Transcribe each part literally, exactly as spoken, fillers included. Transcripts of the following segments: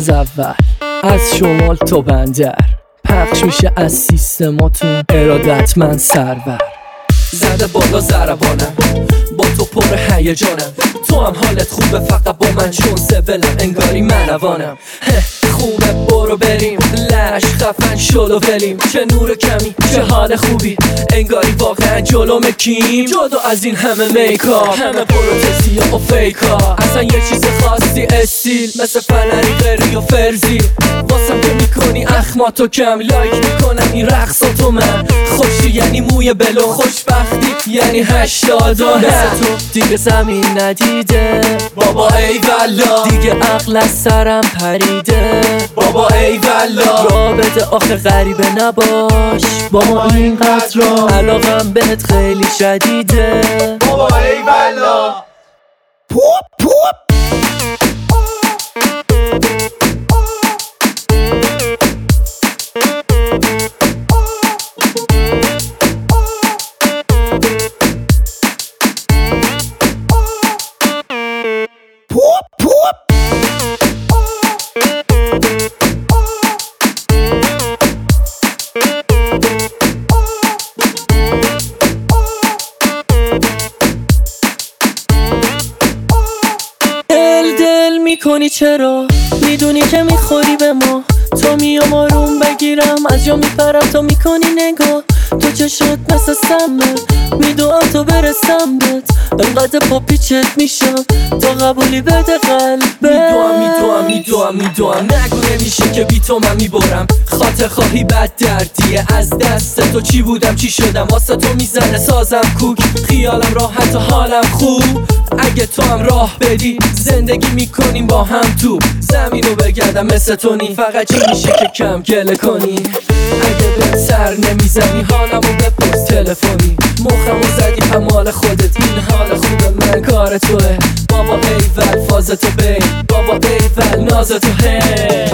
از اول، از شمال تا بندر، پخش میشه از سیستماتون، ارادت من سرور. زده بالا ضربانم، با تو پر هیجانم، تو هم حالت خوبه فقط با من چون سبلم، انگاری منوانم. خوبه برو بریم، لش خفن شلو ولیم، چه نور کمی چه حال خوبی، انگاری واقعا جلو مکیم، جدا از این همه میکاپ، همه پروتزی و فیکا، اصلا یه چیز خاصی استیل مثل فنری غری و فرزی، واسم که میکنی اخماتو کم، لایک میکنم این رقصاتو من، خوشی یعنی موی بلو، خوشبختی یعنی هشتادانه، مثل تو دیگه زمین ندیده بابا ای والا، دیگه عقل از سرم پریده بابا ای والا، رابطه آخه غریبه نباش با ما اینقدر را، علاقم بهت خیلی شدیده بابا ای والا. پوپ پوپ میکنی چرا؟ میدونی که میخوری به ما، تو میام آروم بگیرم از جا میپرم، تو میکنی نگاه، تو چشات مثل سمه، میدونم تو برسم بهت، انقدر پا پیچت میشم تا قبولی بده قلبه، میدونم میدونم میدونم میدونم نگو نمیشه که بی تو من میبرم، خاطر خواهی بد دردیه، از دست تو چی بودم چی شدم، واسه تو میزنه سازم کوک، خیالم راحت و حالم خوب، اگه تو هم راه بدی زندگی میکنیم با هم تو زمینو بگردم مثل تونی، فقط چی میشه که کم گله کنی، اگه به سر نمیزنی حالمو بپرس تلفنی، مخمو زدی همال خودت، این حال خوب من کار توه بابا ایول، فازتو بی بابا ایول، نازتو هی.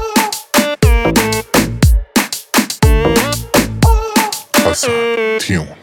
Hassan Tion.